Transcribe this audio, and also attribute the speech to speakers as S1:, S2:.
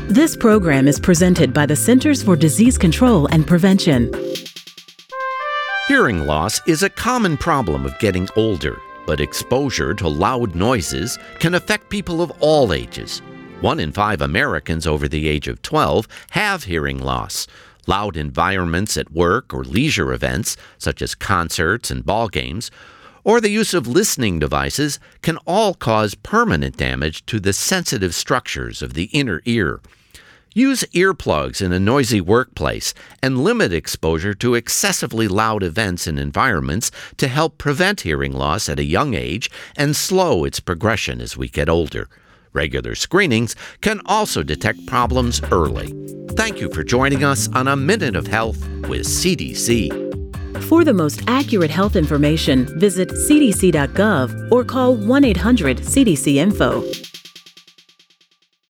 S1: This program is presented by the Centers for Disease Control and Prevention.
S2: Hearing loss is a common problem of getting older, but exposure to loud noises can affect people of all ages. 1 in 5 Americans over the age of 12 have hearing loss. Loud environments at work or leisure events, such as concerts and ball games, or the use of listening devices can all cause permanent damage to the sensitive structures of the inner ear. Use earplugs in a noisy workplace and limit exposure to excessively loud events and environments to help prevent hearing loss at a young age and slow its progression as we get older. Regular screenings can also detect problems early. Thank you for joining us on A Minute of Health with CDC.
S1: For the most accurate health information, visit cdc.gov or call 1-800-CDC-INFO.